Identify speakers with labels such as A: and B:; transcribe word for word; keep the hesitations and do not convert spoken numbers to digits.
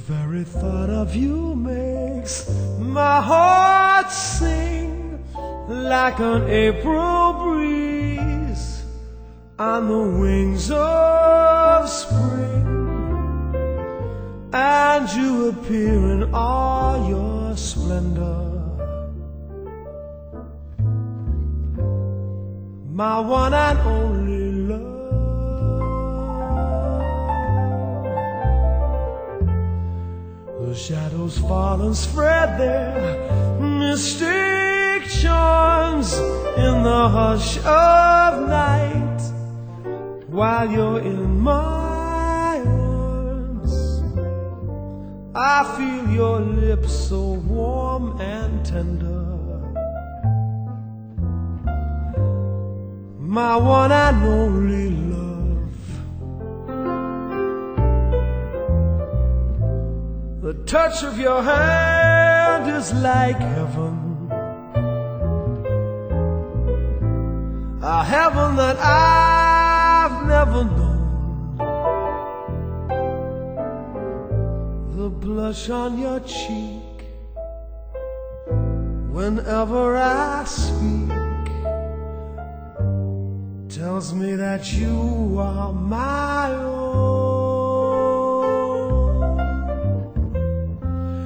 A: very thought of you makes my heart sing like an April breeze on the wings of spring, and you appear in all your splendor, my one and only love. The shadows fall and spread their mystic charms in the hush of night, while you're in my arms. I feel your lips so warm and tender, my one and only love. The touch of your hand is like heaven, a heaven that I've never known. The blush on your cheek whenever I speak tells me that you are my own.